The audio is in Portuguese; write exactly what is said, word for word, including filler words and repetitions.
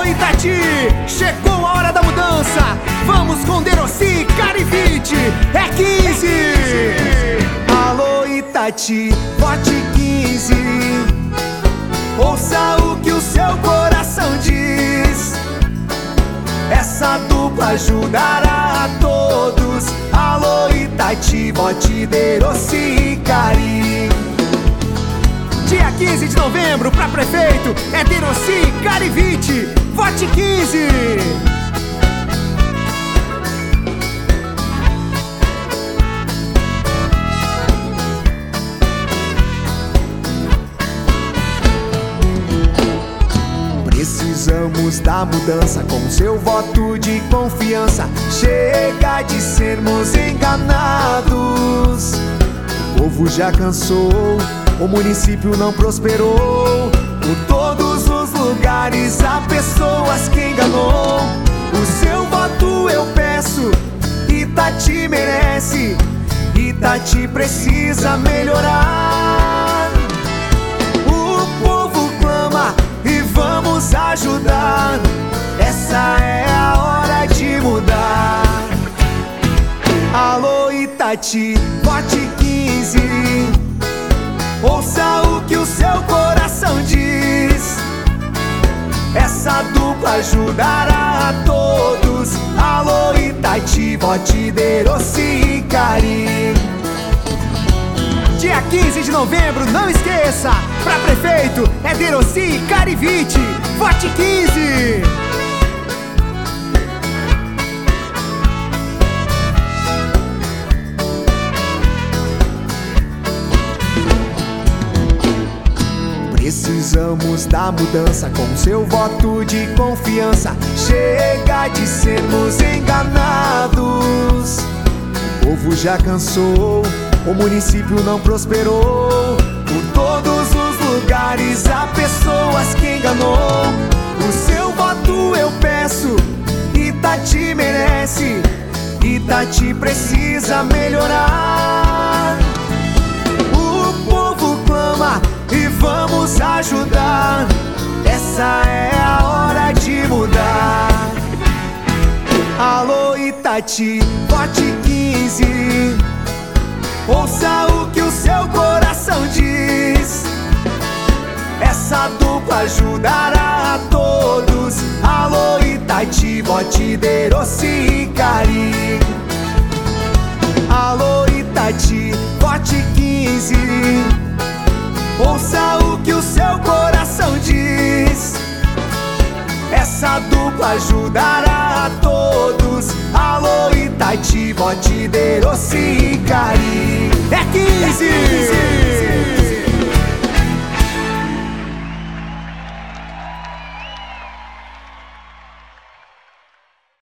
Alô Itati, chegou a hora da mudança. Vamos com Deroci, Carivite, é quinze. Alô Itati, vote quinze. Ouça o que o seu coração diz. Essa dupla ajudará a todos. Alô Itati, vote Deroci e Cari. Dia quinze de novembro, pra prefeito, é Deroci e Carivite, vote quinze. Precisamos da mudança com seu voto de confiança. Chega de sermos enganados. O povo já cansou, o município não prosperou. Por todos os lugares há pessoas que enganou. O seu voto eu peço, Itati merece. Itati precisa melhorar. O povo clama e vamos ajudar. Essa é a hora de mudar. Alô Itati, vote quinze. Ouça o que o seu coração diz. Essa dupla ajudará a todos. Alô Itati, vote Deroci e Cari. Dia quinze de novembro, não esqueça. Pra prefeito é Deroci e Carivite, vote quinze. Precisamos da mudança com seu voto de confiança. Chega de sermos enganados. O povo já cansou, o município não prosperou. Por todos os lugares há pessoas que enganou. O seu voto eu peço, Itati merece. Itati precisa melhorar. O povo clama e vamos ajudar. Essa é a hora de mudar. Alô Itati, vote quinze. Ouça o que o seu coração diz. Essa dupla ajudará a todos. Alô Itati, vote Deroci e Cari. Alô Itati, vote quinze. Ouça o que o seu coração diz. Essa dupla ajudará a todos. Alô Itati, vote Deroci